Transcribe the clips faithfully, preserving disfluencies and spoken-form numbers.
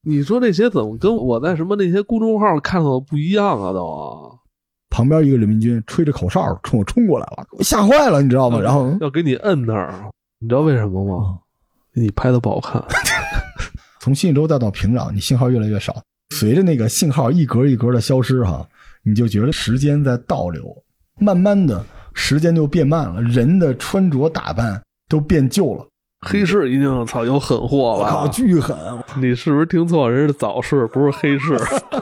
你说这些怎么跟我在什么那些公众号看到的不一样啊？都啊， 旁边一个人民军吹着口哨冲我冲过来了，我吓坏了，你知道吗？然后要给你摁那儿，你知道为什么吗？你拍的不好看。 从信州再到平壤，你信号越来越少，随着那个信号一格一格的消失哈，你就觉得时间在倒流，慢慢的时间就变慢了，人的穿着打扮都变旧了。 黑市一定操有狠货吧？ 靠，巨狠！ 你是不是听错？人是早市，不是黑市。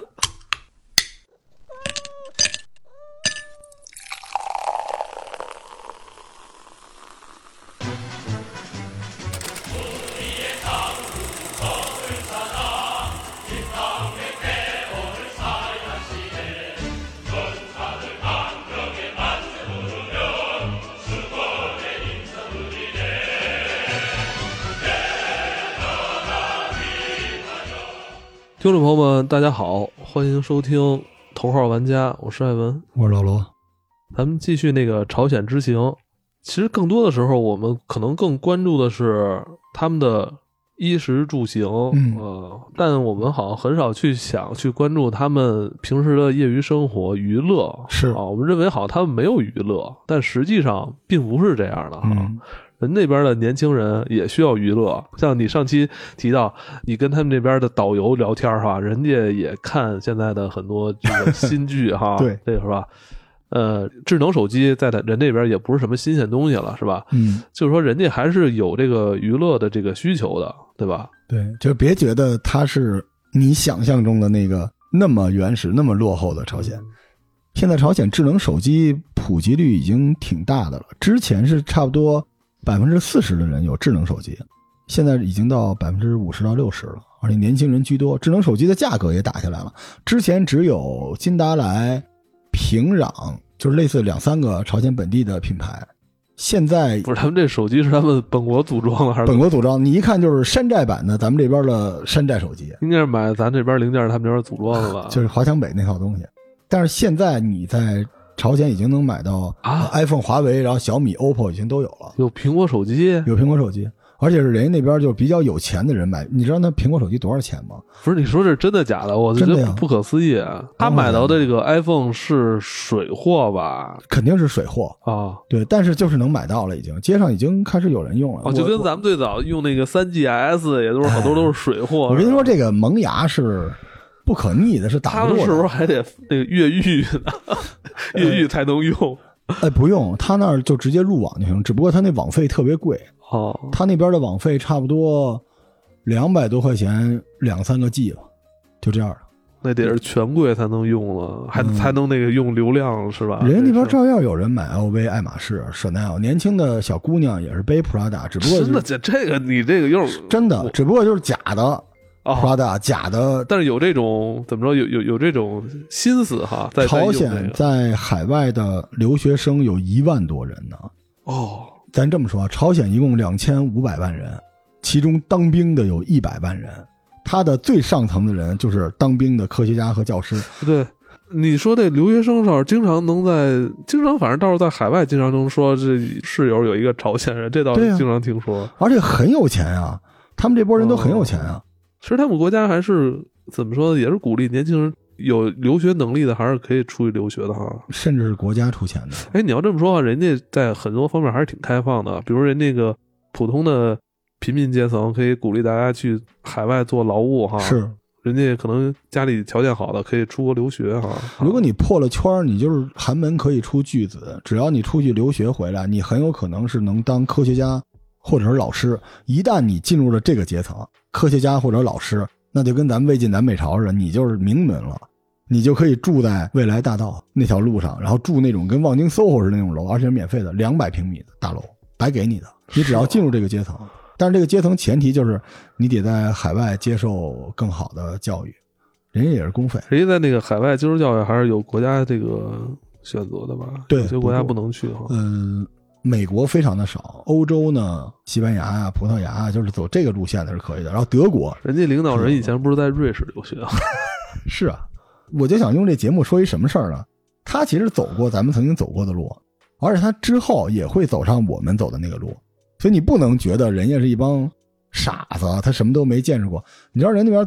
听众朋友们大家好，欢迎收听头号玩家，我是艾文， 我是老罗。 咱们继续那个朝鲜之行。其实更多的时候我们可能更关注的是他们的衣食住行、嗯、呃，但我们好像很少去想去关注他们平时的业余生活娱乐。 是啊，我们认为好像他们没有娱乐，但实际上并不是这样的哈、嗯人那边的年轻人也需要娱乐，像你上期提到你跟他们那边的导游聊天哈，人家也看现在的很多这个新剧哈， 对， 这个是吧？呃，智能手机在人那边也不是什么新鲜东西了，是吧？ 嗯， 就是说人家还是有这个娱乐的这个需求的，对吧？ 对，就别觉得它是你想象中的那个那么原始、那么落后的朝鲜。嗯、现在朝鲜智能手机普及率已经挺大的了，之前是差不多百分之四十的人有智能手机，现在已经到百分之五十到六十了，而且年轻人居多。智能手机的价格也打下来了，之前只有金达莱、平壤，就是类似两三个朝鲜本地的品牌。现在不是他们这手机是他们本国组装的还是本国组装？你一看就是山寨版的，咱们这边的山寨手机， 应该是买咱这边零件，他们这边组装的吧？ 就是华强北那套东西。但是现在你在朝鲜已经能买到啊 ，iPhone、华为，然后小米、O P P O 已经都有了， 有苹果手机， 有苹果手机，而且是人家那边就比较有钱的人买。你知道那苹果手机多少钱吗？ 不是，你说这是真的假的？我觉得不可思议啊！他买到的这个 iPhone 是水货吧？ 肯定是水货啊， 对，但是就是能买到了，已经街上已经开始有人用了。 哦，就跟咱们最早用那个 三 G S 也都是好多都是水货。 我跟你说，这个萌芽是不可逆的，是打不落的。 他们是不是还得那个越狱呢？越狱才能用？ 哎，不用，他那儿就直接入网就行。只不过他那网费特别贵哦， 他那边的网费差不多两百多块钱，两三个 G 了，就这样的。 那得是权贵才能用了，还、嗯、才能那个用流量是吧？ 人家那边照样有人买 L V、爱马仕、Chanel， 年轻的小姑娘也是背 Prada， 只不过、就是、 真的这这个你这个又真的，只不过就是假的。Prada、哦、假的， 但是有这种怎么说？有有有这种心思哈。在朝鲜在海外的留学生有一万多人呢。 哦， 咱这么说，朝鲜一共两千五百万人，其中当兵的有一百万人。他的最上层的人就是当兵的科学家和教师。 对，你说这留学生少，经常能在经常反正倒是在海外经常能说这室友有一个朝鲜人，这倒是经常听说。 啊、而且很有钱啊，他们这波人都很有钱啊。 哦，其实他们国家还是怎么说呢，也是鼓励年轻人有留学能力的还是可以出去留学的哈， 甚至是国家出钱的。 哎，你要这么说的话，人家在很多方面还是挺开放的，比如人那个普通的平民阶层可以鼓励大家去海外做劳务哈， 是人家可能家里条件好的可以出国留学哈。 如果你破了圈，你就是寒门可以出巨子，只要你出去留学回来，你很有可能是能当科学家或者是老师。一旦你进入了这个阶层，科学家或者老师，那就跟咱们魏晋南北朝似的，你就是名门了，你就可以住在未来大道那条路上，然后住那种跟望京 S O H O 似的那种楼，而且是免费的，两百平米的大楼，白给你的。你只要进入这个阶层，但是这个阶层前提就是你得在海外接受更好的教育，人家也是公费。 人家在那个海外接受教育还是有国家这个选择的吧？ 对， 有些国家不能去。 嗯。美国非常的少，欧洲呢，西班牙啊、葡萄牙啊，就是走这个路线的是可以的。然后德国， 人家领导人以前不是在瑞士留学啊？ 是啊，我就想用这节目说一什么事儿呢？他其实走过咱们曾经走过的路，而且他之后也会走上我们走的那个路，所以你不能觉得人家是一帮傻子，他什么都没见识过。你知道人那边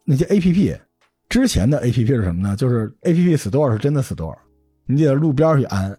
那些 A P P， 之前的 A P P 是什么呢？就是 A P P Store 是真的 Store， 你得路边去安。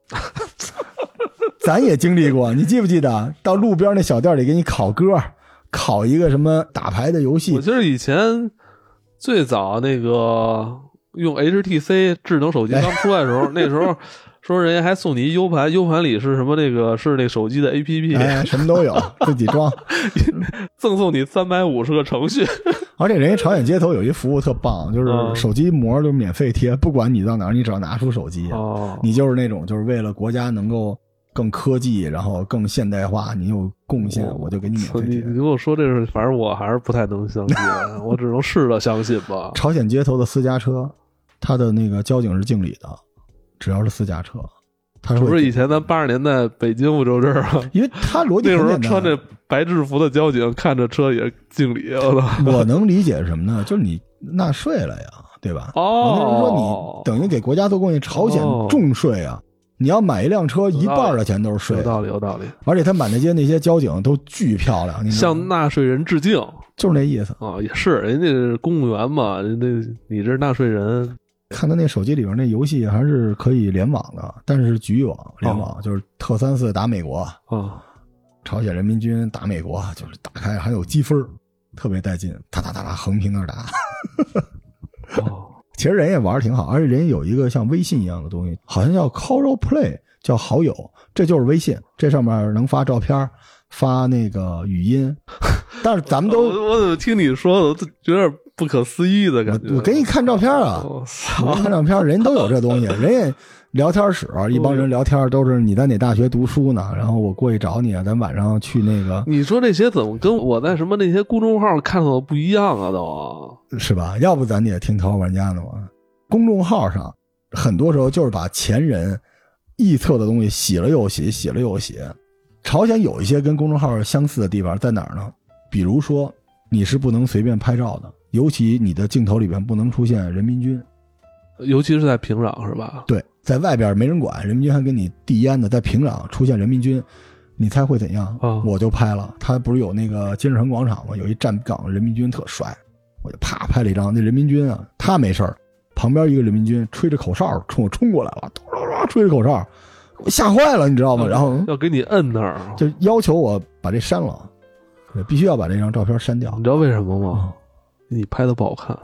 咱也经历过，你记不记得到路边那小店里给你考歌，考一个什么打牌的游戏？ 我记得以前最早那个用 H T C 智能手机刚出来的时候，哎、那时候说人家还送你一 U 盘 ，U 盘里是什么？那个是那手机的 A P P， 哎，什么都有，自己装， 赠送你三百五十个程序。 而且人家朝鲜街头有一服务特棒，就是手机膜就免费贴，不管你到哪儿，你只要拿出手机， 哦、 你就是那种就是为了国家能够更科技，然后更现代化，你有贡献，我就给你免费贴。 你你跟我说这是，反正我还是不太能相信，我只能试着相信吧。 朝鲜街头的私家车，它的那个交警是敬礼的，只要是私家车。他不是以前咱八十年代北京不就这样？ 因为他逻辑那时候穿着白制服的交警看着车也敬礼。 我能理解什么呢？就是你纳税了呀，对吧？ 哦， 就是说你等于给国家做贡献，朝鲜重税啊！哦、你要买一辆车，一半的钱都是税。 有道理，有道理。 而且他满大街那些交警都巨漂亮， 向纳税人致敬， 就是那意思啊、哦！也是，人家是公务员嘛，人家你这是纳税人。 看他那手机里边那游戏还是可以联网的，但是局域网联网、哦、就是特三四打美国啊、 哦， 朝鲜人民军打美国，就是打开还有积分，特别带劲，哒哒哒哒横屏那打。 哦， 其实人也玩挺好，而且人有一个像微信一样的东西，好像叫 Coro Play， 叫好友，这就是微信，这上面能发照片，发那个语音。但是咱们都我我怎么听你说的，我有点不可思议的感觉。 我, 我给你看照片啊，我给你看照片，人都有这东西，人家聊天室一帮人聊天都是你在哪大学读书呢，然后我过去找你啊，咱晚上去那个。 你说这些怎么跟我在什么那些公众号看到的不一样啊？都是吧？要不咱也听淘宝玩家的嘛。公众号上很多时候就是把前人臆测的东西洗了又洗，洗了又洗。朝鲜有一些跟公众号相似的地方在哪儿呢？比如说你是不能随便拍照的，尤其你的镜头里边不能出现人民军， 尤其是在平壤是吧？ 对，在外边没人管，人民军还跟你递烟的，在平壤出现人民军，你猜会怎样？ 哦、 我就拍了，他不是有那个金日成广场吗？有一站岗人民军特帅，我就啪拍了一张。那人民军啊，他没事儿，旁边一个人民军吹着口哨冲我冲过来了，吹着口哨，我吓坏了，你知道吗？然后要给你摁那儿， 就要求我把这删了。必须要把这张照片删掉， 你知道为什么吗？嗯、你拍的不好看，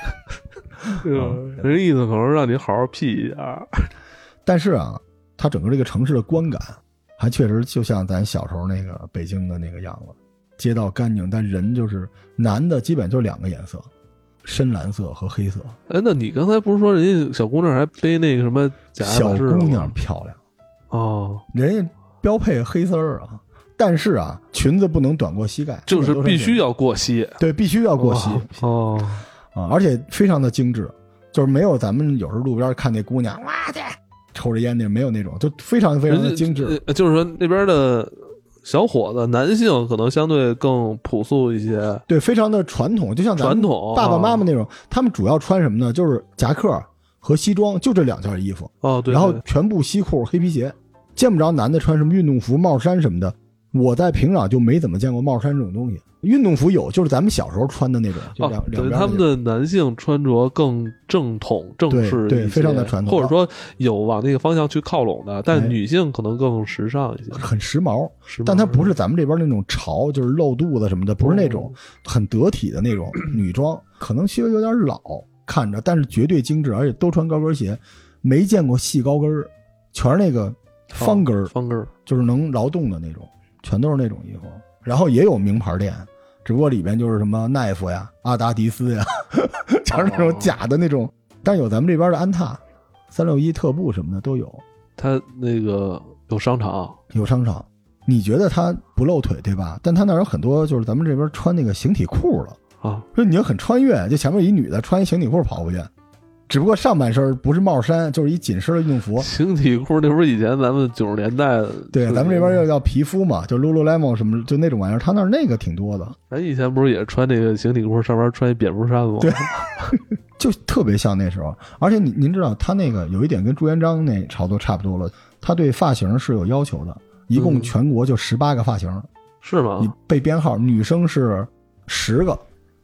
人意思可能让你好好 P 一下。 但是啊，它整个这个城市的观感，还确实就像咱小时候那个北京的那个样子，街道干净，但人就是男的基本就两个颜色，深蓝色和黑色。 哎，那你刚才不是说人家小姑娘还背那个什么假爱马仕吗？ 小姑娘漂亮哦， 人家标配黑丝儿啊。但是啊，裙子不能短过膝盖， 就是必须要过膝。 对，必须要过膝。 哦， 啊，而且非常的精致，就是没有咱们有时候路边看那姑娘哇去抽着烟那没有那种，就非常非常的精致。 就是说那边的小伙子，男性可能相对更朴素一些。 对，非常的传统，就像咱们爸爸妈妈那种，他们主要穿什么呢？就是夹克和西装，就这两件衣服。 哦，对。 然后全部西裤、黑皮鞋，见不着男的穿什么运动服、帽衫什么的。我在平壤就没怎么见过帽衫这种东西，运动服有，就是咱们小时候穿的那种。就两哦，对，他们的男性穿着更正统、正式一些， 对，对，非常的传统， 或者说有往那个方向去靠拢的，但女性可能更时尚一些， 很时髦。时髦，但它不是咱们这边那种潮，就是露肚子什么的，不是那种很得体的那种女装，可能稍微有点老看着，但是绝对精致，而且都穿高跟鞋，没见过细高跟，全是那个方跟， 哦、方跟就是能劳动的那种。全都是那种衣服，然后也有名牌店，只不过里边就是什么奈夫呀、阿达迪斯呀，全是那种假的那种。哦、但有咱们这边的安踏、三六一特步什么的都有。 它那个有商场， 有商场。你觉得它不露腿对吧？但它那有很多就是咱们这边穿那个形体裤了啊， 说你要很穿越，就前面一女的穿一形体裤跑过去。只不过上半身不是帽衫，就是一紧身的运动服。 形体裤那不是以前咱们九十年代的？ 对，咱们这边要叫皮肤嘛，就 Lululemon 什么，就那种玩意儿，他那儿那个挺多的。 咱以前不是也穿那个形体裤，上面穿一蝙蝠衫吗？ 对，就特别像那时候。而且您您知道，他那个有一点跟朱元璋那朝都差不多了，他对发型是有要求的，一共全国就十八个发型， 是吗？ 你背编号，女生是十个。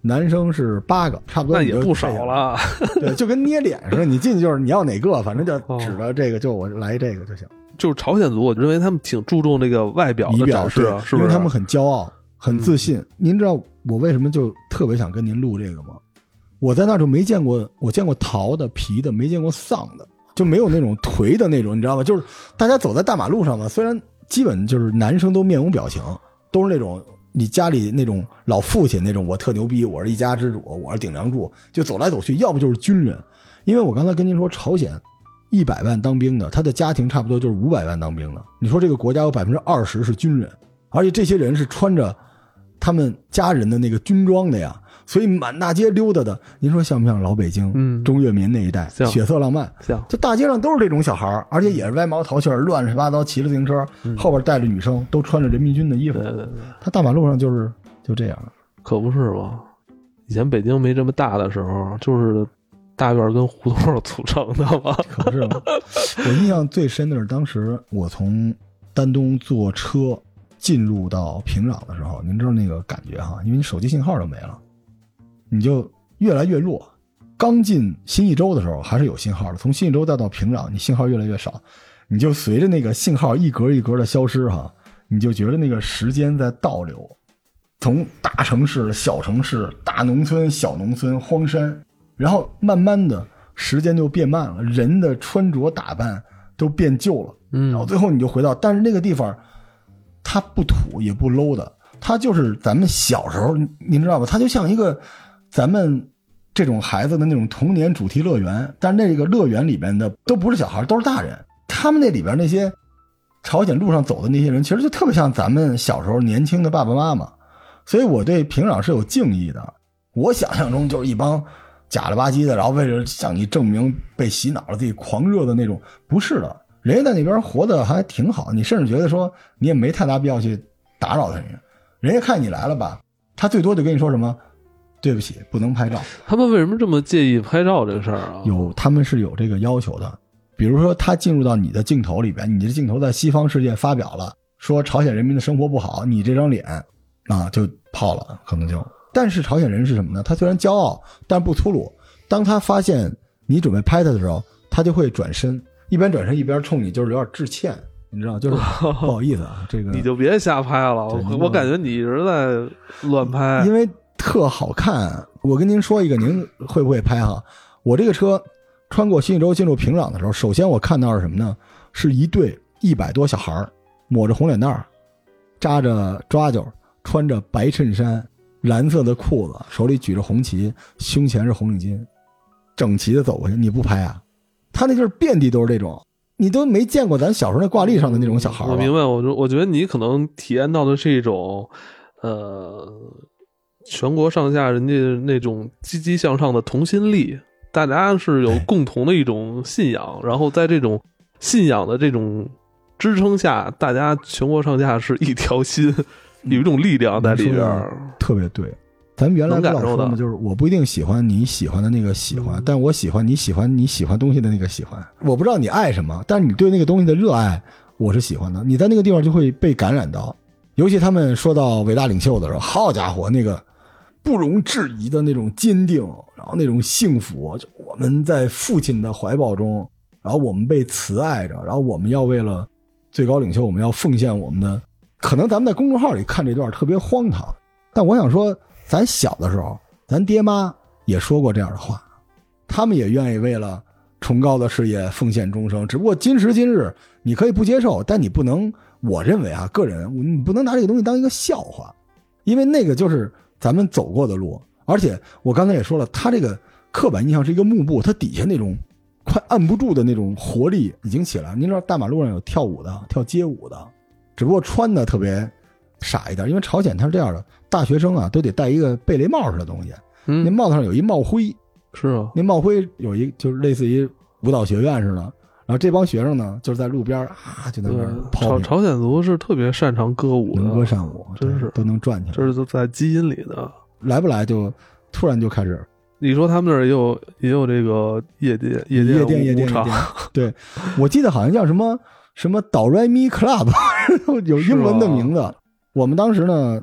男生是八个，差不多。 那也不少了。 对，就跟捏脸似的，你进去就是你要哪个，反正就指着这个，就我来这个就行。 就是朝鲜族，我认为他们挺注重这个外表的展示，是不是？ 因为他们很骄傲，很自信。嗯、您知道我为什么就特别想跟您录这个吗？我在那就没见过，我见过陶的、皮的，没见过丧的，就没有那种颓的那种，你知道吗？就是大家走在大马路上嘛，虽然基本就是男生都面无表情，都是那种你家里那种老父亲那种，我特牛逼，我是一家之主，我是顶梁柱，就走来走去，要不就是军人。因为我刚才跟您说，朝鲜一百万当兵的，他的家庭差不多就是五百万当兵的。你说这个国家有百分之二十是军人，而且这些人是穿着他们家人的那个军装的呀。所以满大街溜达的，您说像不像老北京、嗯、钟跃民那一带血色浪漫？ 像， 就大街上都是这种小孩，而且也是歪毛桃袖，乱七八糟骑着自行车，嗯、后边带着女生，都穿着人民军的衣服。 对对对， 他大马路上就是就这样， 可不是吗？以前北京没这么大的时候，就是大院跟胡同组成的嘛， 可不是吗？我印象最深的是当时我从丹东坐车进入到平壤的时候，您知道那个感觉哈，因为你手机信号都没了。你就越来越弱，刚进新义州的时候还是有信号的，从新义州再到平壤，你信号越来越少，你就随着那个信号一格一格的消失哈，你就觉得那个时间在倒流，从大城市、小城市、大农村、小农村、荒山，然后慢慢的时间就变慢了，人的穿着打扮都变旧了，嗯，然后最后你就回到，但是那个地方它不土也不 low 的，它就是咱们小时候，您知道吧？它就像一个咱们这种孩子的那种童年主题乐园，但是那个乐园里边的都不是小孩，都是大人。他们那里边那些朝鲜路上走的那些人，其实就特别像咱们小时候年轻的爸爸妈妈。所以我对平壤是有敬意的。我想象中就是一帮假了吧唧的，然后为了向你证明被洗脑了自己狂热的那种，不是的，人家在那边活得还挺好，你甚至觉得说你也没太大必要去打扰他人。人家看你来了吧，他最多就跟你说什么对不起，不能拍照。 他们为什么这么介意拍照这个事儿啊？ 有，他们是有这个要求的。比如说，他进入到你的镜头里边，你的镜头在西方世界发表了，说朝鲜人民的生活不好，你这张脸啊就泡了，可能就。但是朝鲜人是什么呢？他虽然骄傲，但不粗鲁。当他发现你准备拍他的时候，他就会转身，一边转身一边冲你，就是有点致歉。你知道，就是不好意思啊，这个你就别瞎拍了，我感觉你一直在乱拍， 因为特好看。我跟您说一个，您会不会拍哈？我这个车穿过新义州进入平壤的时候，首先我看到是什么呢？是一队一百多小孩，抹着红脸蛋，扎着抓阄，穿着白衬衫，蓝色的裤子，手里举着红旗，胸前是红领巾，整齐的走过去。你不拍啊？他那就是遍地都是这种。你都没见过咱小时候那挂历上的那种小孩。 我明白，我我觉得你可能体验到的是一种，呃，全国上下人家那种积极向上的同心力，大家是有共同的一种信仰，然后在这种信仰的这种支撑下，大家全国上下是一条心，有一种力量在里边， 特别对。咱们原来老说的就是我不一定喜欢你喜欢的那个喜欢，但我喜欢你喜欢你喜欢东西的那个喜欢。我不知道你爱什么，但是你对那个东西的热爱我是喜欢的，你在那个地方就会被感染到。尤其他们说到伟大领袖的时候，好家伙，那个不容置疑的那种坚定，然后那种幸福，就我们在父亲的怀抱中，然后我们被慈爱着，然后我们要为了最高领袖，我们要奉献我们的。可能咱们在公众号里看这段特别荒唐，但我想说咱小的时候，咱爹妈也说过这样的话，他们也愿意为了崇高的事业奉献终生。只不过今时今日，你可以不接受，但你不能，我认为啊，个人你不能拿这个东西当一个笑话，因为那个就是咱们走过的路。而且我刚才也说了，他这个刻板印象是一个幕布，它底下那种快按不住的那种活力已经起来。您知道大马路上有跳舞的，跳街舞的，只不过穿的特别傻一点，因为朝鲜它是这样的，大学生啊都得戴一个贝雷帽似的东西，嗯，那帽子上有一帽徽， 是啊， 那帽徽有一就是类似于舞蹈学院似的，然后这帮学生呢就是在路边啊就在那儿抛。 朝朝鲜族是特别擅长歌舞的， 能歌善舞， 真是都能转起来， 这是在基因里的。 来不来就突然就开始。 你说他们那儿也有也有这个夜店夜店夜店夜店夜店，对，我记得好像叫什么什么哆来咪 club， 有英文的名字。我们当时呢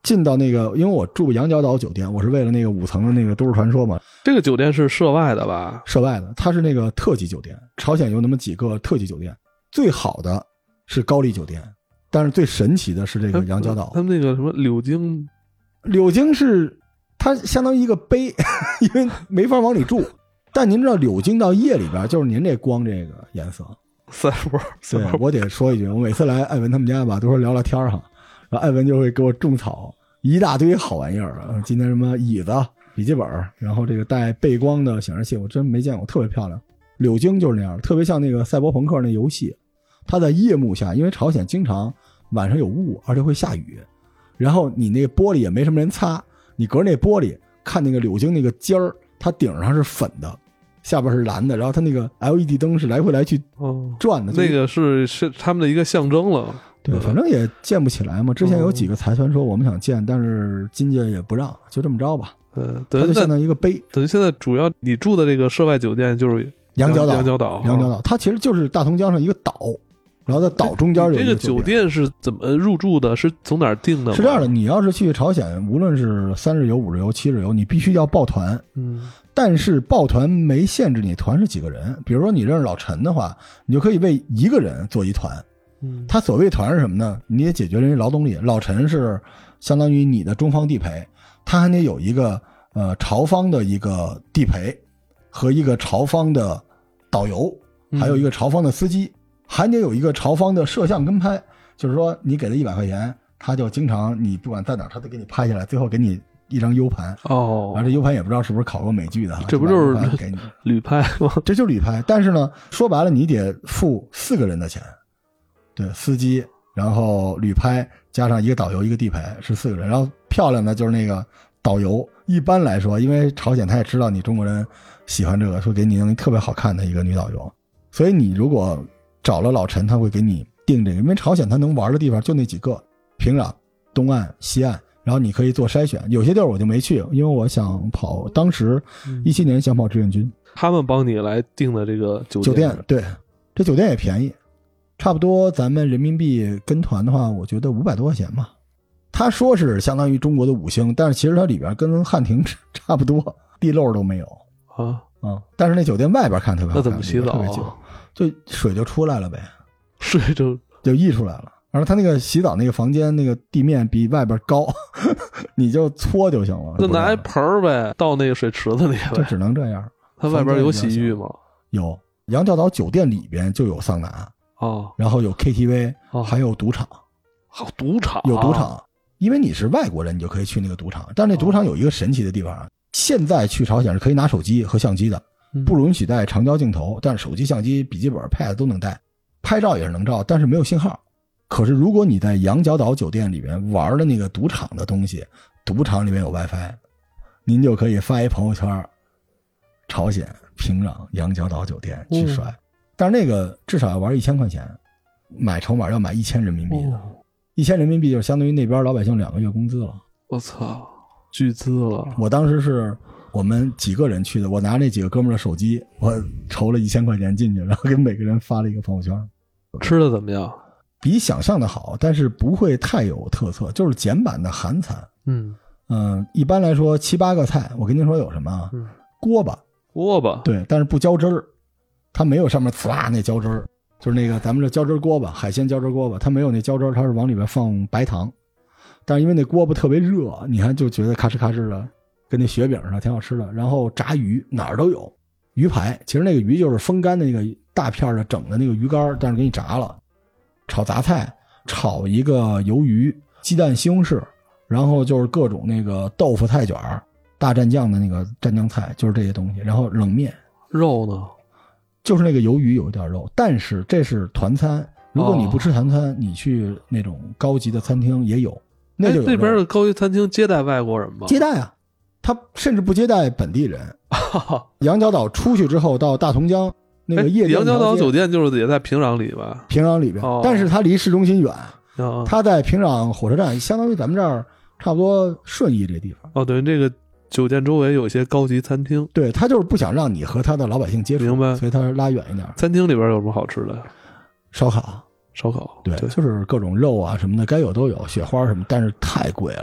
进到那个，因为我住羊角岛酒店，我是为了那个五层的那个都市传说嘛。 这个酒店是涉外的吧？ 涉外的，它是那个特级酒店。朝鲜有那么几个特级酒店，最好的是高丽酒店，但是最神奇的是这个羊角岛。 他们那个什么柳京， 柳京是它相当于一个碑，因为没法往里住。但您知道柳京到夜里边就是您这光这个颜色。 三波， 对，我得说一句，我每次来艾文他们家吧，都说聊聊天哈，然后艾文就会给我种草一大堆好玩意儿啊。今天什么椅子、笔记本，然后这个带背光的显示器，我真没见过，特别漂亮。柳京就是那样，特别像那个赛博朋克那游戏，它在夜幕下，因为朝鲜经常晚上有雾，而且会下雨，然后你那个玻璃也没什么人擦，你隔着那玻璃看那个柳京那个尖儿，它顶上是粉的，下边是蓝的，然后它那个 L E D 灯是来回来去转的， 哦、那个是是他们的一个象征了。 对，反正也建不起来嘛。之前有几个财团说我们想建，但是金家也不让，就这么着吧。 嗯， 它就相当于一个碑。 等于现在主要你住的这个涉外酒店就是羊角岛， 羊角岛， 羊角岛，它其实就是大同江上一个岛，然后在岛中间有一个这个酒店是怎么入住的？是从哪儿订的？ 是这样的，你要是去朝鲜，无论是三日游、五日游、七日游，你必须要报团。 嗯。 但是报团没限制你团是几个人，比如说你认识老陈的话，你就可以为一个人做一团。 嗯， 他所谓团是什么呢？你也解决人家劳动力。老陈是相当于你的中方地陪，他还得有一个呃朝方的一个地陪和一个朝方的导游，还有一个朝方的司机，嗯、还得有一个朝方的摄像跟拍。就是说你给他一百块钱，他就经常你不管在哪儿，他都给你拍下来，最后给你一张 U 盘哦， 然后这 U 盘也不知道是不是考过美剧的， 这不就是给你旅拍吗？ 这就是旅拍，但是呢，说白了你得付四个人的钱，对，司机，然后旅拍加上一个导游一个地陪是四个人，然后漂亮的就是那个导游。一般来说，因为朝鲜他也知道你中国人喜欢这个，说给你弄特别好看的一个女导游，所以你如果找了老陈，他会给你定这个，因为朝鲜他能玩的地方就那几个，平壤、东岸、西岸。然后你可以做筛选，有些地儿我就没去，因为我想跑，当时一七年想跑志愿军， 他们帮你来订的这个酒店。 酒店对，这酒店也便宜，差不多咱们人民币跟团的话，我觉得五百多块钱吧。他说是相当于中国的五星，但是其实它里边跟汉庭差不多，地漏都没有啊啊。但是那酒店外边看特别好看， 那怎么洗澡啊？就水就出来了呗， 水就就溢出来了。然后他那个洗澡那个房间那个地面比外边高，你就搓就行了。 就拿一盆儿呗，倒那个水池子里呗。 就只能这样。 它外边有洗浴吗？ 有，羊角岛酒店里边就有桑拿哦， 然后有 K T V， 哦、 还有赌场。 好，赌场有赌场，因为你是外国人，你就可以去那个赌场。但是那赌场有一个神奇的地方，现在去朝鲜是可以拿手机和相机的，不允许带长焦镜头，但是手机、相机、笔记本、pad 都能带，拍照也是能照，但是没有信号。可是如果你在羊角岛酒店里面玩的那个赌场的东西，赌场里面有 WiFi， 您就可以发一朋友圈，朝鲜平壤羊角岛酒店去摔、嗯、但是那个至少要玩一千块钱，买筹码要买一千人民币的，一千、哦、人民币就相当于那边老百姓两个月工资了。 我操，巨资了！ 我当时是我们几个人去的，我拿那几个哥们儿的手机，我筹了一千块钱进去，然后给每个人发了一个朋友圈。 吃的怎么样？ 比想象的好，但是不会太有特色，就是简版的韩餐。 嗯嗯、呃，一般来说七八个菜，我跟您说有什么？ 嗯， 锅巴， 锅巴， 对，但是不浇汁儿，它没有上面呲啦那浇汁儿，就是那个咱们这浇汁锅巴，海鲜浇汁锅巴，它没有那浇汁儿，它是往里边放白糖。但是因为那锅巴特别热，你看就觉得咔哧咔哧的，跟那雪饼似的，挺好吃的。然后炸鱼哪儿都有，鱼排，其实那个鱼就是风干的那个大片的整的那个鱼干，但是给你炸了。炒杂菜，炒一个鱿鱼，鸡蛋西红柿，然后就是各种那个豆腐菜卷、大蘸酱的那个蘸酱菜，就是这些东西。然后冷面， 肉呢， 就是那个鱿鱼有一点肉，但是这是团餐。如果你不吃团餐，哦、你去那种高级的餐厅也有，那就有。 那边的高级餐厅接待外国人吗？ 接待啊，他甚至不接待本地人。羊角岛出去之后到大同江。那个夜店羊角岛酒店就是也在平壤里吧？ 平壤里边、哦，但是它离市中心远。 哦、 它在平壤火车站，相当于咱们这儿差不多顺义这地方。 哦，等于这个酒店周围有一些高级餐厅。 对，他就是不想让你和他的老百姓接触， 明白？ 所以他拉远一点。 餐厅里边有什么好吃的？ 烧烤， 烧烤， 对，对就是各种肉啊什么的，该有都有，雪花什么，但是太贵了。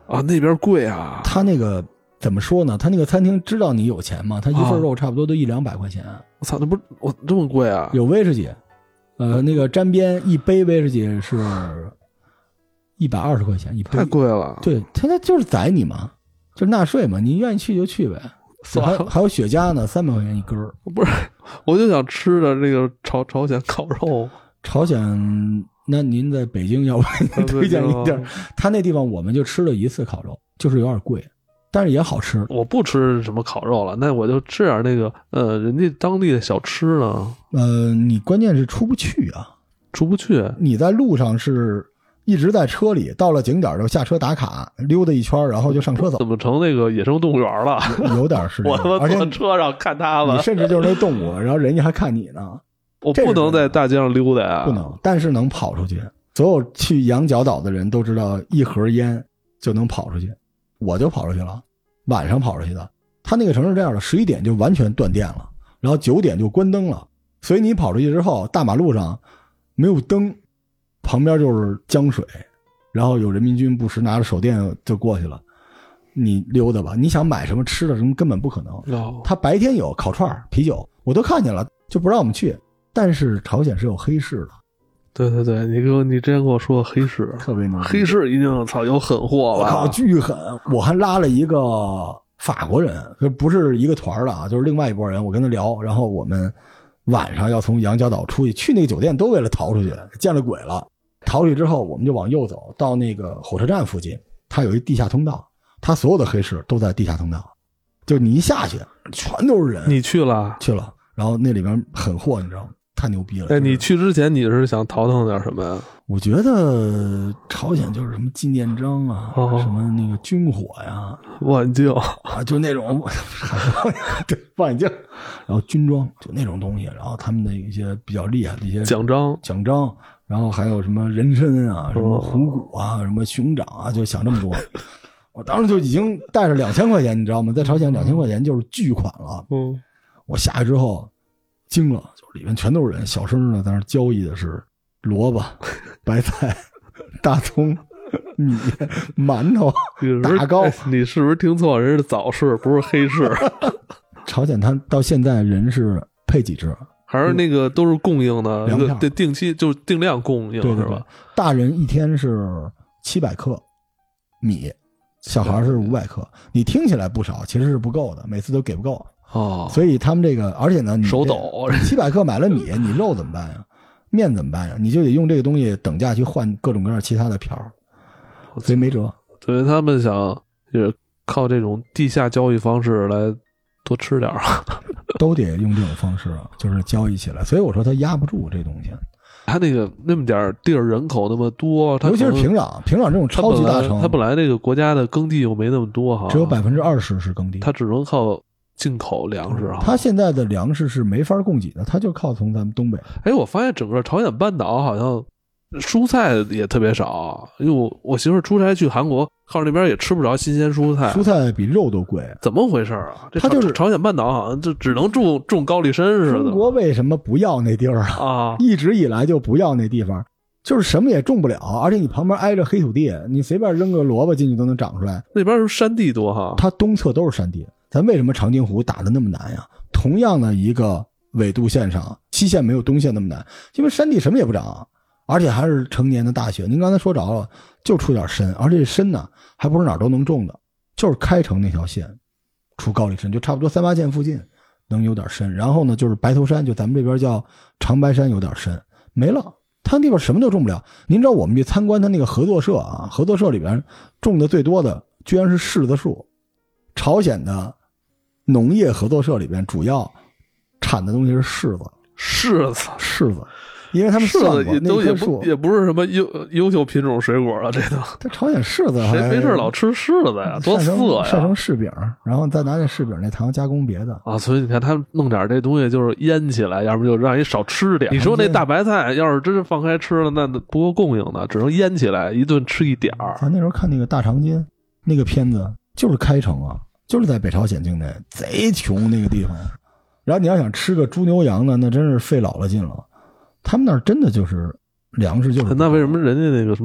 啊，那边贵啊。 他那个怎么说呢？他那个餐厅知道你有钱吗？他一份肉差不多都一两百块钱。 我操，那不是我这么贵啊？ 有威士忌，呃，那个沾边一杯威士忌是一百二十块钱一杯， 太贵了。 对，他那就是宰你嘛，就是纳税嘛，你愿意去就去呗。还还有雪茄呢，三百块钱一根儿。 不是，我就想吃的那个朝朝鲜烤肉。 朝鲜，那您在北京，要不然推荐一地儿。他那地方我们就吃了一次烤肉，就是有点贵，但是也好吃。 我不吃什么烤肉了，那我就吃点那个呃人家当地的小吃呢。 呃，你关键是出不去啊， 出不去。 你在路上是一直在车里，到了景点就下车打卡，溜达一圈，然后就上车走。 怎么成那个野生动物园了？ 有, 有点是这样， 我他妈坐车上看他们， 你甚至就是那动物，然后人家还看你呢。 我不能在大街上溜达呀， 不能，但是能跑出去。所有去羊角岛的人都知道，一盒烟就能跑出去，我就跑出去了，晚上跑出去的。他那个城市这样的，十一点就完全断电了，然后九点就关灯了，所以你跑出去之后，大马路上没有灯，旁边就是江水，然后有人民军不时拿着手电就过去了。你溜达吧，你想买什么吃的什么根本不可能。 哦、 他白天有烤串、啤酒，我都看见了，就不让我们去。但是朝鲜是有黑市的。 对对对，你给我，你之前跟我说黑市， 特别牛。 黑市一定操有狠货吧？ 我靠，巨狠！我还拉了一个法国人，就不是一个团的啊，就是另外一拨人。我跟他聊，然后我们晚上要从羊角岛出去，去那个酒店都为了逃出去，见了鬼了。逃出去之后，我们就往右走，到那个火车站附近，它有一地下通道，它所有的黑市都在地下通道，就你一下去，全都是人。 你去了？去了。 然后那里边狠货，你知道吗？太牛逼了！ 哎，你去之前你是想淘腾点什么呀？ 我觉得朝鲜就是什么纪念章啊，哦、什么那个军火呀、 望远镜啊，就那种对望远镜，然后军装就那种东西，然后他们的一些比较厉害的一些奖章奖章，然后还有什么人参啊、什么虎骨啊、什么熊掌啊，就想这么多。我当时就已经带着两千块钱，你知道吗？在朝鲜两千块钱就是巨款了。 嗯， 我下去之后惊了。里面全都是人，小声的在那交易的是萝卜、白菜、大葱、米、馒头、打糕。 你是不是听错？人是早市，不是黑市。 朝鲜它到现在人是配给制， 还是那个都是供应的， 粮票定定期就定量供应， 对对吧？大人一天是七百克米，小孩是五百克。你听起来不少，其实是不够的，每次都给不够。 哦， 所以他们这个，而且呢，你手抖， 七百克买了米，你肉怎么办呀？面怎么办呀？你就得用这个东西等价去换各种各样其他的票，所以没辙。 所以他们想也靠这种地下交易方式来多吃点儿， 都得用这种方式，就是交易起来。所以我说他压不住这东西。 他那个那么点地儿，人口那么多， 尤其是平壤，平壤这种超级大城， 他本来这个国家的耕地又没那么多哈， 只有百分之二十是耕地， 他只能靠进口粮食哈。 他现在的粮食是没法供给的，他就靠从咱们东北。 哎，我发现整个朝鲜半岛好像蔬菜也特别少，因为我我媳妇出差去韩国，靠那边也吃不着新鲜蔬菜， 蔬菜比肉都贵， 怎么回事啊？ 他就是朝鲜半岛好像就只能种种高丽参似的。 中国为什么不要那地儿啊？ 啊， 一直以来就不要那地方，就是什么也种不了，而且你旁边挨着黑土地，你随便扔个萝卜进去都能长出来。 那边是山地多哈， 它东侧都是山地。咱为什么长津湖打得那么难呀？同样的一个纬度线上，西线没有东线那么难，因为山地什么也不长。而且还是成年的大雪，您刚才说着了，就出点参，而且这参呢，还不是哪儿都能种的，就是开城那条线出高丽参，就差不多三八线附近能有点参。然后呢，就是白头山，就咱们这边叫长白山有点参，没了。他那边什么都种不了。您知道我们去参观他那个合作社啊，合作社里边种的最多的居然是柿子树。朝鲜的农业合作社里边主要产的东西是柿子， 柿子， 柿子。因为他们柿子也都也不也不是什么优优秀品种水果了，这都。 这朝鲜柿子谁没事老吃柿子呀？多色呀！ 晒成柿饼，然后再拿这柿饼那糖加工别的啊。所以你看他们弄点这东西就是腌起来，要不就让人少吃点。你说那大白菜要是真是放开吃了，那不够供应的，只能腌起来，一顿吃一点儿。 咱那时候看那个大长今那个片子，就是开城啊，就是在北朝鲜境内，贼穷那个地方。然后你要想吃个猪牛羊的，那真是费老了劲了。他们那儿真的就是粮食就是。 那为什么人家那个什么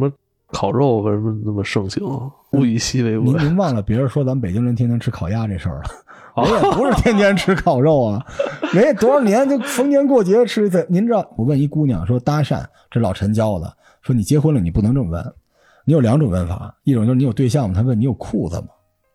烤肉为什么那么盛行？物以稀为贵。 您您忘了别人说咱们北京人天天吃烤鸭这事儿了？人也不是天天吃烤肉啊，人家多少年就逢年过节吃一次。您知道，我问一姑娘说搭讪，这老陈教的，说你结婚了你不能这么问，你有两种问法，一种就是你有对象吗？他问你有裤子吗？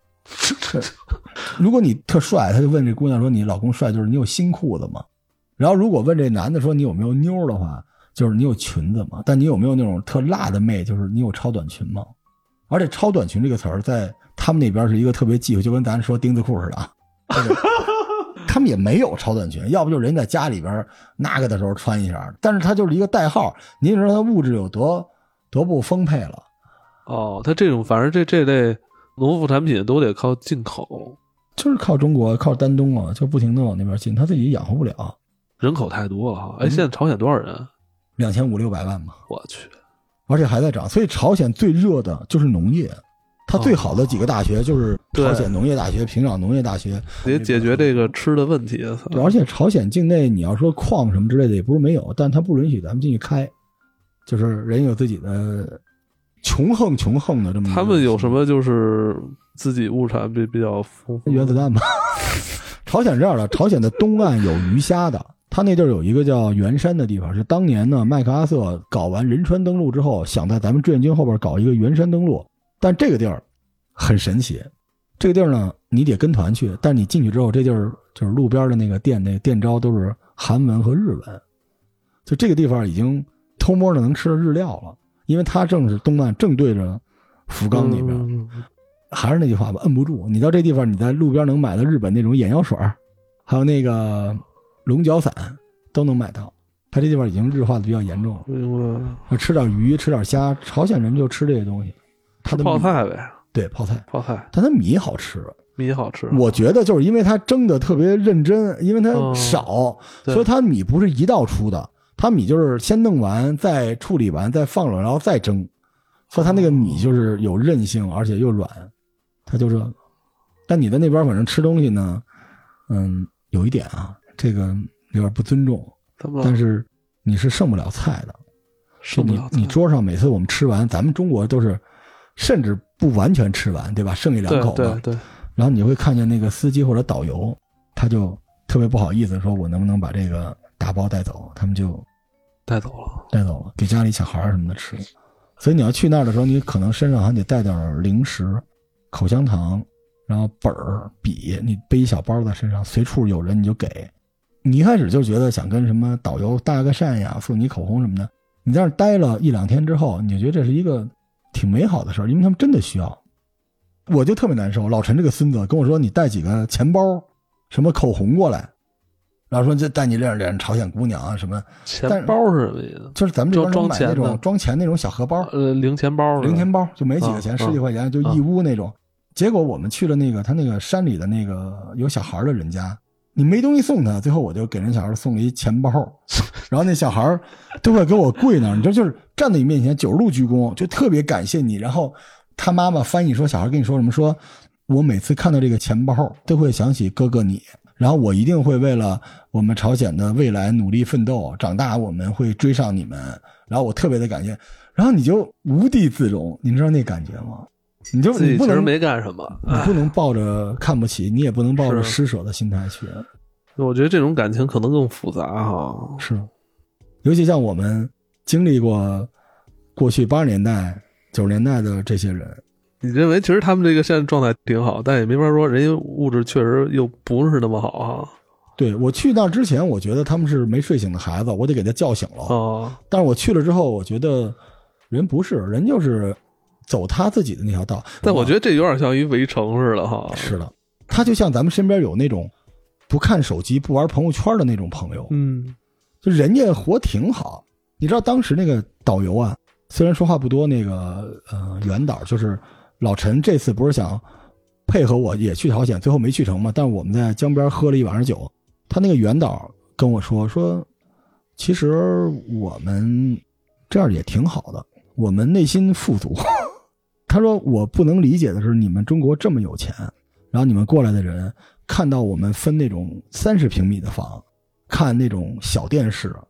如果你特帅，他就问这姑娘说你老公帅，就是你有新裤子吗？然后如果问这男的说你有没有妞的话，就是你有裙子吗？但你有没有那种特辣的妹，就是你有超短裙吗？而且超短裙这个词儿在他们那边是一个特别忌讳，就跟咱说钉子裤似的啊。他们也没有超短裙，要不就人在家里边那个的时候穿一下，但是它就是一个代号，您知道它物质有多多不丰沛了。 哦，它这种反正这这类农副产品都得靠进口， 就是靠中国靠丹东啊，就不停的往那边进，他自己养活不了， 人口太多了哈。哎，现在朝鲜多少人？ 两千五六百万嘛， 我去， 而且还在涨。所以朝鲜最热的就是农业。它最好的几个大学就是朝鲜农业大学、平壤农业大学， 得解决这个吃的问题。 对，而且朝鲜境内你要说矿什么之类的也不是没有，但它不允许咱们进去开，就是人有自己的穷横穷横的这么。 他们有什么就是自己物产比比较丰富？ 原子弹吧。朝鲜这样的，朝鲜的东岸有鱼虾的，他那地儿有一个叫元山的地方，是当年呢麦克阿瑟搞完仁川登陆之后，想在咱们志愿军后边搞一个元山登陆。但这个地儿很神奇，这个地儿呢，你得跟团去，但你进去之后，这地儿就是路边的那个店，那个店招都是韩文和日文，就这个地方已经偷摸的能吃日料了，因为它正是东岸正对着福冈那边。嗯、还是那句话吧，摁不住。你到这地方，你在路边能买到日本那种眼药水，还有那个龙角散都能买到。它这地方已经日化的比较严重了。 嗯、 吃点鱼，吃点虾，朝鲜人就吃这些东西。它的泡菜呗， 对，泡菜， 泡菜， 但它米好吃， 米好吃。 我觉得就是因为它蒸的特别认真，因为它少，哦、所以它米不是一道出的，它米就是先弄完，再处理完，再放冷，然后再蒸，所以它那个米就是有韧性，而且又软，它就这个。但你在那边反正吃东西呢，嗯，有一点啊，这个有点不尊重，但是你是剩不了菜的。 是你你桌上每次我们吃完，咱们中国都是甚至不完全吃完，对吧？剩一两口嘛。 对对对。 然后你会看见那个司机或者导游，他就特别不好意思说，我能不能把这个打包带走？他们就带走了， 带走了，给家里小孩什么的吃。所以你要去那儿的时候，你可能身上还得带点零食、口香糖，然后本儿、笔，你背一小包在身上，随处有人你就给。你一开始就觉得想跟什么导游搭个讪呀，送你口红什么的。你在那儿待了一两天之后，你就觉得这是一个挺美好的事儿，因为他们真的需要。我就特别难受，老陈这个孙子跟我说，你带几个钱包什么口红过来，然后说这带你认识认识朝鲜姑娘啊什么。 钱包是什么意思？ 就是咱们这边买那种装钱那种小荷包， 呃，零钱包， 零钱包就没几个钱，啊、十几块钱、啊、就义乌那种、啊。结果我们去了那个他那个山里的那个有小孩的人家，你没东西送他，最后我就给人小孩送了一钱包，然后那小孩都会给我跪那儿，你知道，就是站在你面前九十度鞠躬，就特别感谢你。然后他妈妈翻译说，小孩跟你说什么？说我每次看到这个钱包都会想起哥哥你，然后我一定会为了我们朝鲜的未来努力奋斗，长大我们会追上你们，然后我特别的感谢。然后你就无地自容，你知道那感觉吗？你就你不能没干什么， 你不能抱着看不起，你也不能抱着施舍的心态去。 我觉得这种感情可能更复杂哈。 是，尤其像我们经历过过去八十年代、九十年代的这些人， 你认为其实他们这个现在状态挺好，但也没法说，人家物质确实又不是那么好哈。 对，我去那之前，我觉得他们是没睡醒的孩子，我得给他叫醒了。 哦， 但是我去了之后，我觉得人不是，人就是走他自己的那条道。 但我觉得这有点像一围城似的哈。 是的，他就像咱们身边有那种不看手机、不玩朋友圈的那种朋友。 嗯， 就人家活挺好。你知道当时那个导游啊，虽然说话不多，那个呃袁导就是老陈，这次不是想配合我也去朝鲜，最后没去成嘛。但是我们在江边喝了一晚上酒，他那个袁导跟我说说，其实我们这样也挺好的，我们内心富足。他说我不能理解的是，你们中国这么有钱，然后你们过来的人看到我们分那种三十平米的房，看那种小电视，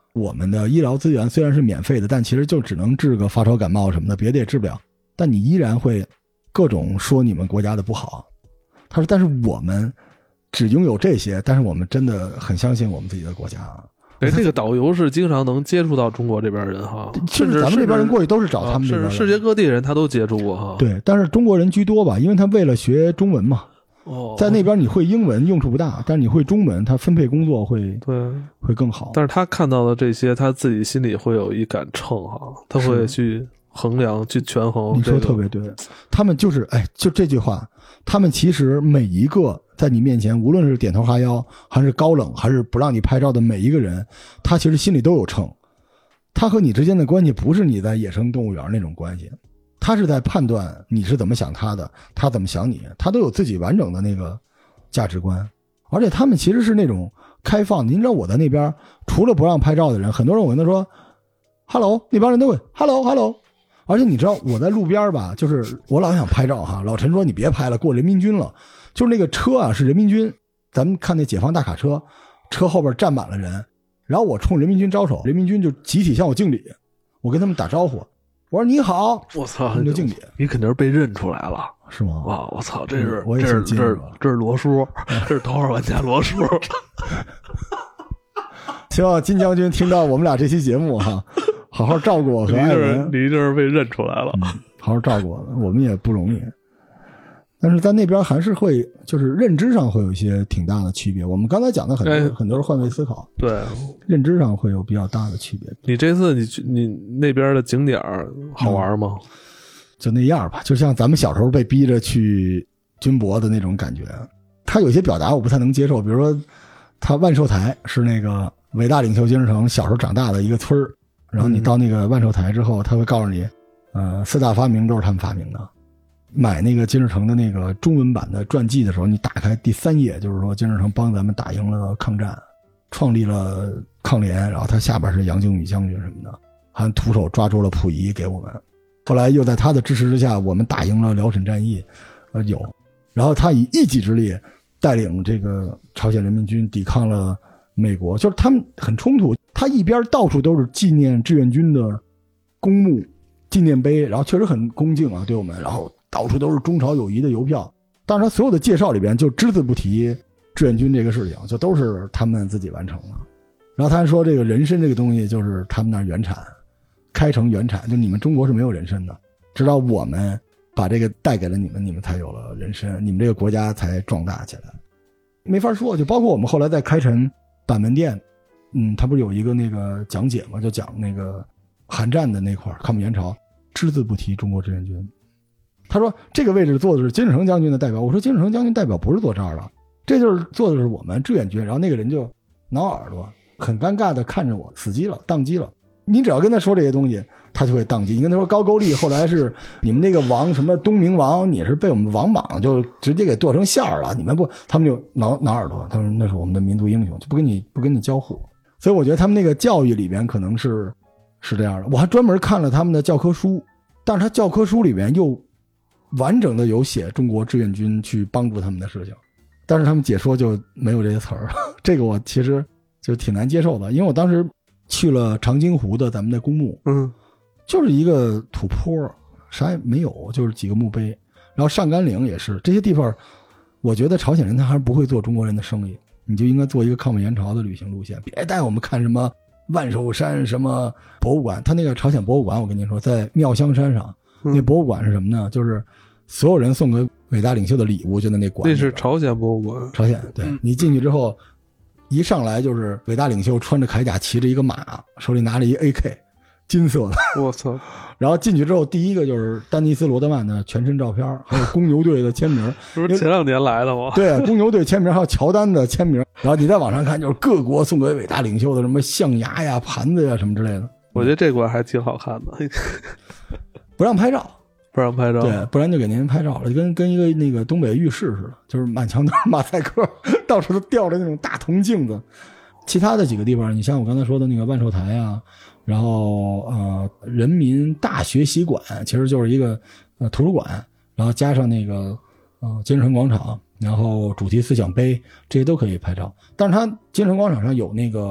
我们的医疗资源虽然是免费的，但其实就只能治个发烧感冒什么的，别的也治不了，但你依然会各种说你们国家的不好。他说但是我们只拥有这些，但是我们真的很相信我们自己的国家。 哎，这个导游是经常能接触到中国这边人哈， 甚至咱们这边人过去都是找他们这边人， 是世界各地人他都接触过哈。 对，但是中国人居多吧，因为他为了学中文嘛。 哦， 在那边你会英文用处不大，但是你会中文，他分配工作会对会更好。 但是他看到的这些，他自己心里会有一杆秤哈，他会去衡量、去权衡、这个。 你说特别对，他们就是哎，就这句话，他们其实每一个在你面前，无论是点头哈腰，还是高冷，还是不让你拍照的每一个人，他其实心里都有秤。他和你之间的关系不是你在野生动物园那种关系。他是在判断你是怎么想他的，他怎么想你，他都有自己完整的那个价值观。而且他们其实是那种开放的。您知道我在那边除了不让拍照的人，很多人我跟他说 Hello， 那帮人都会 Hello Hello。 而且你知道我在路边吧，就是我老想拍照哈，老陈说你别拍了，过人民军了。就是那个车啊是人民军，咱们看那解放大卡车，车后边站满了人，然后我冲人民军招手，人民军就集体向我敬礼，我跟他们打招呼，我说你好， 我操， 你就敬礼， 你肯定是被认出来了， 是吗？ 哇，我操，这是我也这是这是这是罗叔，这是头号玩家罗叔。 希望金将军听到我们俩这期节目哈，好好照顾我和爱人。 你一定是被认出来了， 嗯，好好照顾我，我们也不容易。但是在那边还是会，就是认知上会有一些挺大的区别。我们刚才讲的很多、哎、很多是换位思考， 对， 认知上会有比较大的区别。 你这次你去你那边的景点好玩吗？ 嗯、就那样吧，就像咱们小时候被逼着去军博的那种感觉。他有些表达我不太能接受，比如说他万寿台是那个伟大领袖金日成小时候长大的一个村儿，然后你到那个万寿台之后，他会告诉你，呃，四大发明都是他们发明的。买那个金日成的那个中文版的传记的时候，你打开第三页，就是说金日成帮咱们打赢了抗战，创立了抗联，然后他下边是杨靖宇将军什么的，还徒手抓住了溥仪给我们。后来又在他的支持之下，我们打赢了辽沈战役，呃有，然后他以一己之力带领这个朝鲜人民军抵抗了美国，就是他们很冲突。他一边到处都是纪念志愿军的公墓、纪念碑，然后确实很恭敬啊对我们，然后到处都是中朝友谊的邮票，但是他所有的介绍里边就只字不提志愿军这个事情，就都是他们自己完成的。然后他还说这个人参这个东西就是他们那儿原产，开城原产，就你们中国是没有人参的，直到我们把这个带给了你们，你们才有了人参，你们这个国家才壮大起来。没法说，就包括我们后来在开城板门店，嗯，他不是有一个那个讲解嘛，就讲那个韩战的那块抗美援朝，只字不提中国志愿军。他说这个位置坐的是金日成将军的代表，我说金日成将军代表不是坐这儿了，这就是坐的是我们志愿军。然后那个人就挠耳朵，很尴尬的看着我，死机了，宕机了。你只要跟他说这些东西，他就会宕机。你跟他说高句丽后来是你们那个王什么东明王，你是被我们王莽就直接给剁成馅儿了，你们不，他们就挠挠耳朵，他说那是我们的民族英雄，就不跟你不跟你交互。所以我觉得他们那个教育里边可能是是这样的。我还专门看了他们的教科书，但是他教科书里边又完整的有写中国志愿军去帮助他们的事情，但是他们解说就没有这些词儿，这个我其实就挺难接受的。因为我当时去了长津湖的咱们的公墓， 嗯， 就是一个土坡，啥也没有，就是几个墓碑。然后上甘岭也是，这些地方我觉得朝鲜人他还是不会做中国人的生意，你就应该做一个抗美援朝的旅行路线，别带我们看什么万寿山什么博物馆。他那个朝鲜博物馆我跟您说在妙香山上，那博物馆是什么呢？就是所有人送给伟大领袖的礼物就在那馆。 那是朝鲜博物馆。 朝鲜，对，嗯、你进去之后，一上来就是伟大领袖穿着铠甲，骑着一个马，手里拿着一 A K， 金色的。 我操！ 然后进去之后，第一个就是丹尼斯·罗德曼的全身照片，还有公牛队的签名。 不是前两年来的吗？ 对，公牛队签名，还有乔丹的签名。然后你在网上看，就是各国送给伟大领袖的什么象牙呀、盘子呀什么之类的。 我觉得这馆还挺好看的。 不让拍照。 不让拍照， 对，不然就给您拍照了，就跟跟一个那个东北浴室似的，就是满墙都是马赛克，到处都吊着那种大铜镜子。其他的几个地方，你像我刚才说的那个万寿台啊，然后呃人民大学习馆，其实就是一个呃图书馆，然后加上那个呃金日成广场，然后主题思想碑，这些都可以拍照。但是它金日成广场上有那个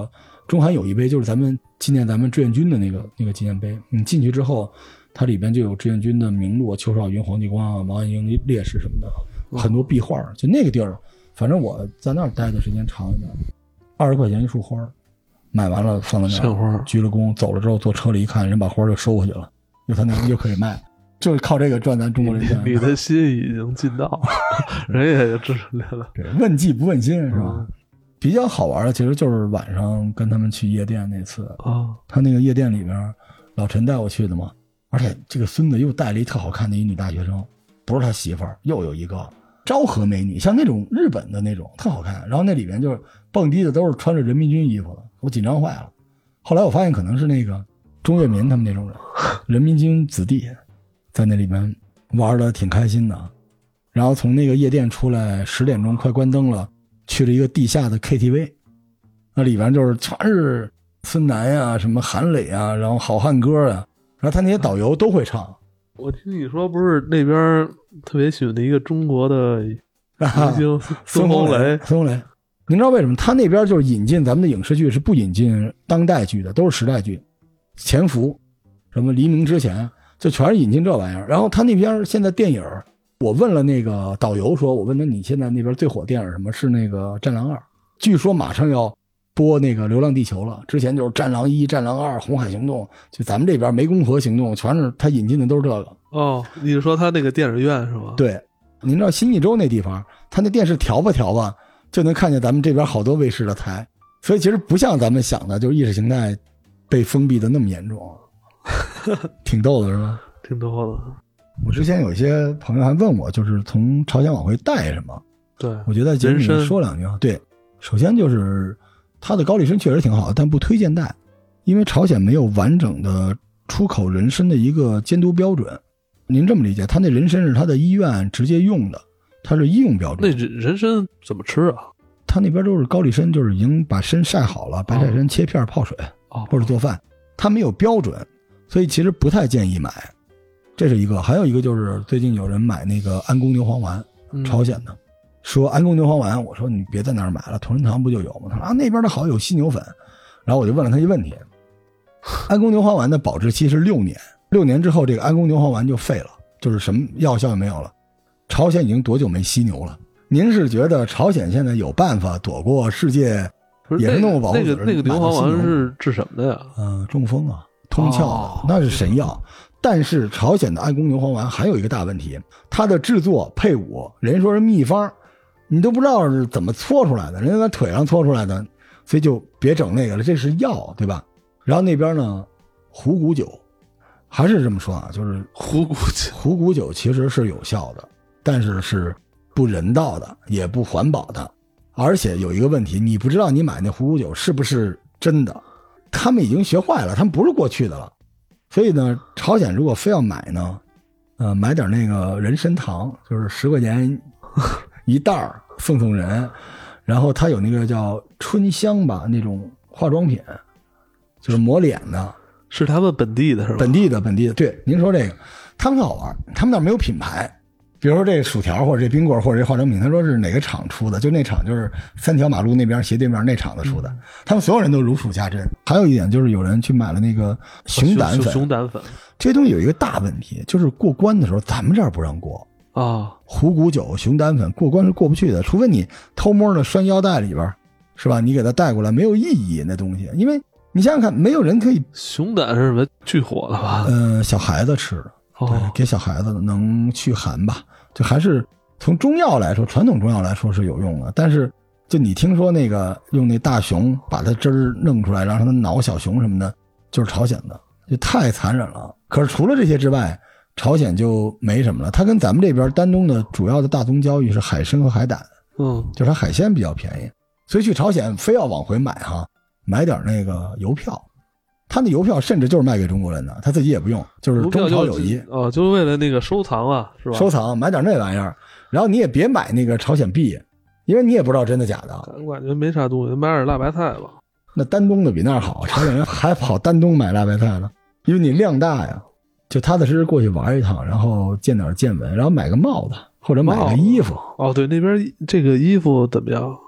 中韩友谊杯就是咱们纪念咱们志愿军的那个那个纪念碑。你进去之后，它里边就有志愿军的名录，邱少云、黄继光啊、王安英烈士什么的，很多壁画。就那个地儿，反正我在那儿待的时间长一点，二十块钱一束花，买完了放在那儿，鞠了躬，走了之后坐车里一看，人把花就收回去了，又他那又可以卖。就是靠这个赚咱中国人钱。 你的心已经尽到了，人也就支持来了。 对，问计不问心是吧？嗯、比较好玩的其实就是晚上跟他们去夜店那次啊、哦，他那个夜店里边，老陈带我去的嘛，而且这个孙子又带了一特好看的一女大学生，不是他媳妇儿，又有一个昭和美女，像那种日本的那种特好看。然后那里面就是蹦迪的都是穿着人民军衣服的，我紧张坏了。后来我发现可能是那个钟跃民他们那种人，人民军子弟。在那里面玩的挺开心的，然后从那个夜店出来，十点钟快关灯了，去了一个地下的 K T V， 那里边就是全是孙楠呀、什么韩磊啊，然后好汉歌啊，然后他那些导游都会唱。 我听你说不是那边特别喜欢的一个中国的明星孙红雷， 孙红雷，您知道为什么他那边就是引进咱们的影视剧是不引进当代剧的，都是时代剧，潜伏什么黎明之前。就全是引进这玩意儿，然后他那边现在电影，我问了那个导游说，我问他你现在那边最火电影什么？是那个《战狼二》，据说马上要播那个《流浪地球》了。之前就是《战狼一》《战狼二》《红海行动》，就咱们这边湄公河行动，全是他引进的都是这个。 哦，你是说他那个电影院是吗？ 对，您知道新义州那地方，他那电视调吧调吧，就能看见咱们这边好多卫视的台，所以其实不像咱们想的，就是意识形态被封闭的那么严重。挺逗的是吧？ 挺逗的。 我之前有一些朋友还问我，就是从朝鲜往回带什么？ 对， 我觉得在节目里面说两句。对，首先就是它的高丽参确实挺好的，但不推荐带，因为朝鲜没有完整的出口人参的一个监督标准。您这么理解，它那人参是它的医院直接用的，它是医用标准。 那人参怎么吃啊？ 它那边都是高丽参，就是已经把参晒好了，白菜参切片泡水、哦、或者做饭，它没有标准。所以其实不太建议买，这是一个。还有一个就是最近有人买那个安宫牛黄丸，朝鲜的，说安宫牛黄丸，我说你别在那儿买了，同仁堂不就有吗？他说啊那边的好有犀牛粉，然后我就问了他一个问题，安宫牛黄丸的保质期是六年，六年之后这个安宫牛黄丸就废了，就是什么药效也没有了。朝鲜已经多久没犀牛了？您是觉得朝鲜现在有办法躲过世界野生动物保护组织？ 那个那个牛黄丸是治什么的呀？ 嗯、呃，中风啊。通窍的、哦、那是神药，但是朝鲜的安宫牛黄丸还有一个大问题，它的制作配伍人说是秘方，你都不知道是怎么搓出来的，人家在腿上搓出来的，所以就别整那个了，这是药对吧？然后那边呢虎骨酒还是这么说啊，就是虎骨酒虎骨酒其实是有效的，但是是不人道的也不环保的，而且有一个问题，你不知道你买那虎骨酒是不是真的，他们已经学坏了，他们不是过去的了。所以呢，朝鲜如果非要买呢，呃，买点那个人参糖，就是十块钱一袋儿送送人，然后它有那个叫春香吧，那种化妆品，就是抹脸的， 是他们本地的是吧？ 本地的本地的，对，您说这个，他们特好玩，他们那儿没有品牌。比如说这薯条或者这冰棍或者这化妆品，他说是哪个厂出的，就那厂就是三条马路那边斜对面那厂子出的，他们所有人都如数家珍。还有一点就是有人去买了那个熊胆粉， 熊胆粉这东西有一个大问题，就是过关的时候咱们这儿不让过啊。 虎骨酒、熊胆粉过关是过不去的，除非你偷摸的拴腰带里边，是吧？你给它带过来没有意义那东西，因为你想想看，没有人可以。 熊胆是什么巨火的吧？ 嗯、呃，小孩子吃的。对，给小孩子能驱寒吧，就还是从中药来说，传统中药来说是有用的。但是，就你听说那个用那大熊把它汁儿弄出来，让它挠小熊什么的，就是朝鲜的，就太残忍了。可是除了这些之外，朝鲜就没什么了。它跟咱们这边丹东的主要的大宗交易是海参和海胆， 嗯， 就是它海鲜比较便宜，所以去朝鲜非要往回买哈，买点那个邮票。他那邮票甚至就是卖给中国人的，他自己也不用，就是中朝友谊哦，就是为了那个收藏啊，是吧？ 收藏，买点那玩意儿，然后你也别买那个朝鲜币，因为你也不知道真的假的。 我感觉没啥东西，买点辣白菜吧。 那丹东的比那儿好，朝鲜人还跑丹东买辣白菜呢，因为你量大呀。就踏踏实实过去玩一趟，然后见点见闻，然后买个帽子或者买个衣服。 哦，对，那边这个衣服怎么样？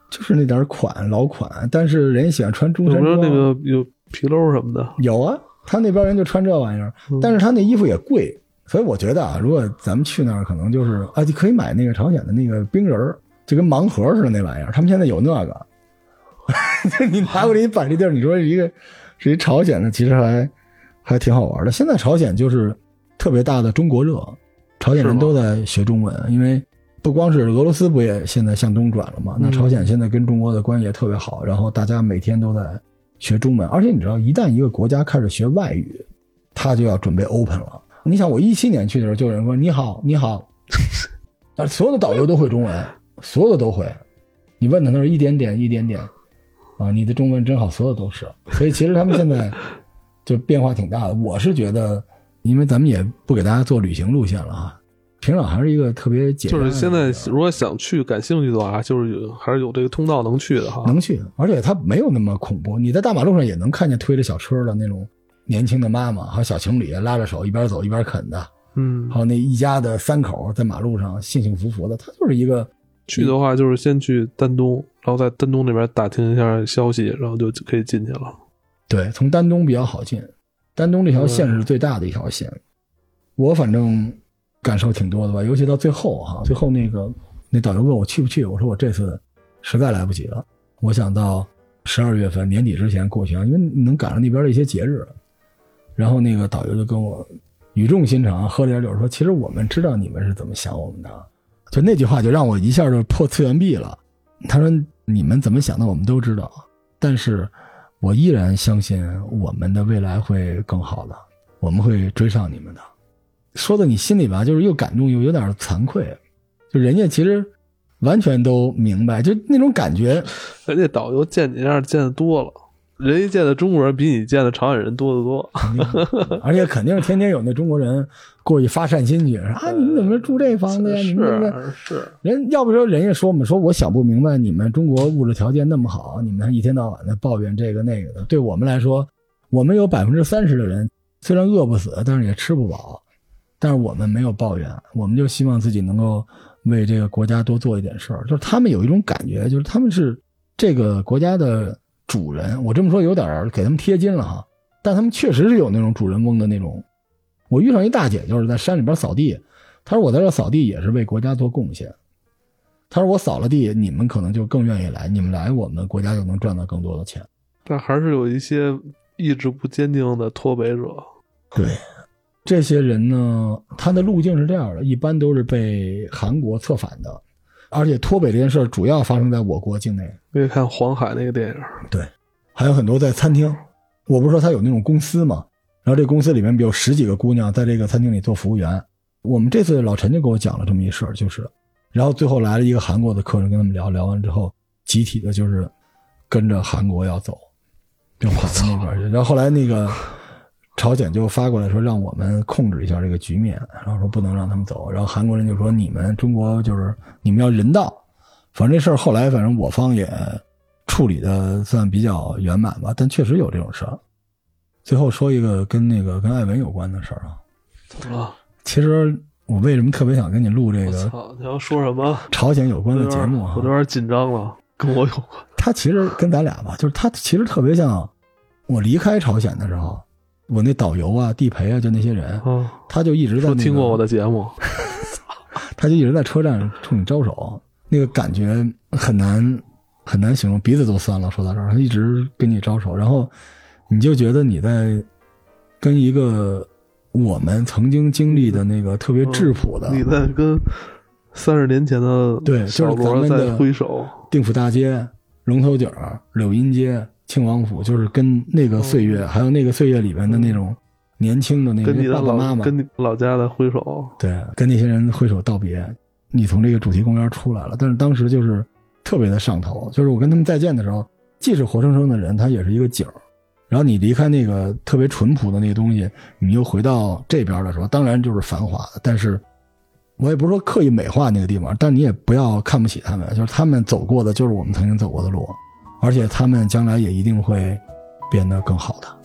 就是那点款老款，但是人家喜欢穿中山装。 有没有那个有皮褛什么的？ 有啊，他那边人就穿这玩意儿，嗯、但是他那衣服也贵，所以我觉得啊，如果咱们去那儿，可能就是啊，就可以买那个朝鲜的那个冰人儿，就跟盲盒似的那玩意儿，他们现在有那个。你拿过来一摆这地儿，你说是一个是一朝鲜的，其实还还挺好玩的。现在朝鲜就是特别大的中国热，朝鲜人都在学中文，因为不光是俄罗斯不也现在向东转了嘛，那朝鲜现在跟中国的关系也特别好，然后大家每天都在学中文，而且你知道，一旦一个国家开始学外语，他就要准备 open 了。你想，我一七年去的时候，就有人说你好，你好，啊，所有的导游都会中文，所有的都会。你问他，他说一点点，一点点。啊，你的中文真好，所有都是。所以其实他们现在就变化挺大的。我是觉得，因为咱们也不给大家做旅行路线了啊，平壤还是一个特别简单的。 就是现在如果想去、感兴趣的话，就是有还是有这个通道能去的哈。 能去，而且它没有那么恐怖。你在大马路上也能看见推着小车的那种年轻的妈妈，还有小情侣拉着手一边走一边啃的。 嗯， 还有那一家的三口在马路上幸幸福福的，它就是一个。 去的话就是先去丹东，然后在丹东那边打听一下消息，然后就可以进去了。 对，从丹东比较好进，丹东这条线是最大的一条线。嗯、我反正感受挺多的吧，尤其到最后哈，最后那个那导游问我去不去，我说我这次实在来不及了，我想到十二月份年底之前过去，因为能赶上那边的一些节日。然后那个导游就跟我语重心长喝了点酒说，其实我们知道你们是怎么想我们的。就那句话就让我一下就破次元壁了。他说你们怎么想的我们都知道，但是我依然相信我们的未来会更好的，我们会追上你们的。说的你心里吧，就是又感动又有点惭愧，就人家其实完全都明白，就那种感觉。 人家导游见你这样见得多了，人家见的中国人比你见的朝鲜人多得多。 而且肯定天天有那中国人过去发善心去，啊，你们怎么住这房子呀？你们这个是人，要不说人家说我们说我想不明白，你们中国物质条件那么好，你们还一天到晚的抱怨这个那个的。对我们来说，我们有百分之三十的人虽然饿不死，但是也吃不饱，但是我们没有抱怨，我们就希望自己能够为这个国家多做一点事儿。就是他们有一种感觉，就是他们是这个国家的主人。我这么说有点给他们贴金了哈，但他们确实是有那种主人翁的那种。我遇上一大姐，就是在山里边扫地，她说我在这扫地也是为国家做贡献。她说我扫了地，你们可能就更愿意来，你们来我们国家就能赚到更多的钱。 但还是有一些意志不坚定的脱北者。 对，这些人呢，他的路径是这样的，一般都是被韩国策反的，而且脱北这件事主要发生在我国境内。 可以看黄海那个电影。 对，还有很多在餐厅，我不是说他有那种公司嘛，然后这公司里面有十几个姑娘在这个餐厅里做服务员。我们这次老陈就给我讲了这么一事儿，就是然后最后来了一个韩国的客人跟他们聊，聊完之后集体的就是跟着韩国要走，就跑到那边去。然后后来那个朝鲜就发过来说让我们控制一下这个局面，然后说不能让他们走。然后韩国人就说你们中国就是你们要人道。反正这事儿后来反正我方也处理的算比较圆满吧，但确实有这种事儿。最后说一个跟那个跟艾文有关的事儿啊。 怎么了？ 其实我为什么特别想跟你录这个你要说什么朝鲜有关的节目啊？ 我有点紧张了，跟我有关。 他其实跟咱俩吧，就是他其实特别像我离开朝鲜的时候，我那导游啊、地陪啊，就那些人，嗯、他就一直在、那个、 听过我的节目， 他就一直在车站冲你招手，那个感觉很难很难形容，鼻子都酸了。说到这儿，他一直跟你招手，然后你就觉得你在跟一个我们曾经经历的那个特别质朴的， 嗯、你在跟三十年前的对，就是咱们的挥手， 定府大街、龙头井、柳荫街、庆王府，就是跟那个岁月，嗯、还有那个岁月里面的那种年轻的那个爸爸妈妈， 跟你老家的挥手， 对，跟那些人挥手道别。你从这个主题公园出来了，但是当时就是特别的上头，就是我跟他们再见的时候，既是活生生的人，他也是一个景儿。然后你离开那个特别淳朴的那个东西，你又回到这边的时候，当然就是繁华的，但是我也不是说刻意美化那个地方，但你也不要看不起他们，就是他们走过的就是我们曾经走过的路，而且他们将来也一定会变得更好的。